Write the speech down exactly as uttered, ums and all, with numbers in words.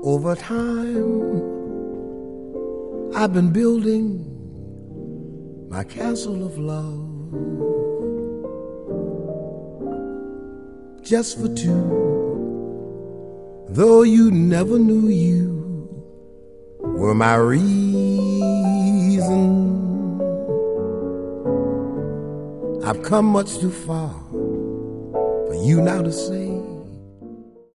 Over time, I've been building my castle of love just for two, though you never knew you were my reason. I've come much too far for you now to say